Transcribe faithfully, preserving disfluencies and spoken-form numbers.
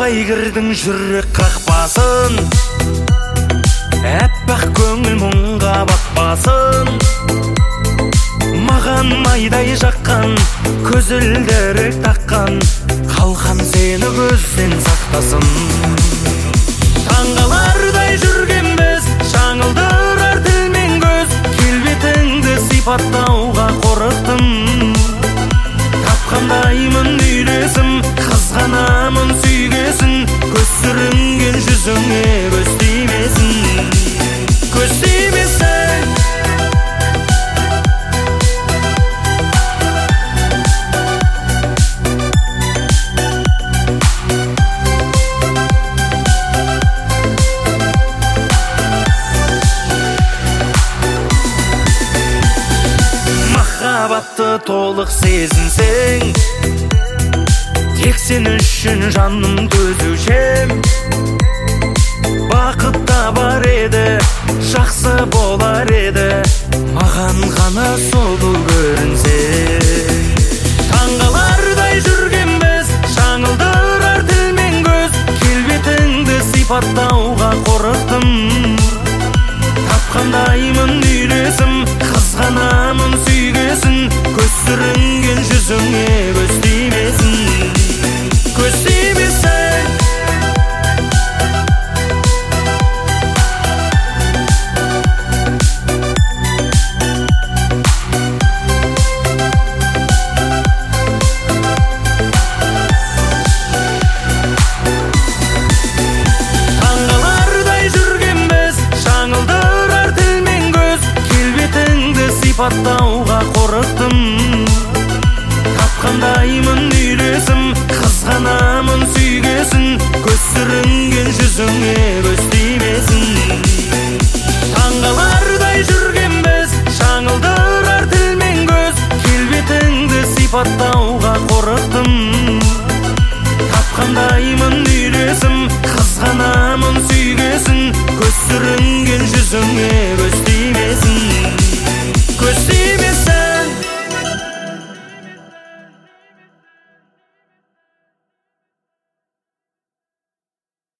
Таппай кірдің жүрек қақпасын, әппақ көңіл мұңға батпасын. Маған майдай жаққан, көзілдірік таққан, қалқан сені көзден сақтасын. Таңғалардай жүргенбіз, шаңылдырар тіл мен көз, келбетіңді сипаттауға қорықтым. Тапқандаймын үйлесім, қызғанамын сүйгесін, көз сүрінген жүзіңе көз тимесін, көз тимесін. Махаббатты толық сезінсең, тек сен үшін жаным төзушем. Бақыт табар еді, жақсы болар еді, маған ғана сұлу көрінсең. Таңғалардай жүргенбіз, шаңылдырар тіл мен көз, келбетіңді сипаттауға қорықтым. Тапқандаймын үйлесім, қызғанамын сүйгесін, көз сүрінген жүзіңе көз тимесін, көз тимесін. Таңғалардай жүргенбіз, шаңылдырар тіл мен көз, келбетіңді сипаттауға қорықтым. Тапқандаймын үйлесім, қызғанамын сүйгесін, көз сүрінген жүзіңе көз тимесін. Таңғалар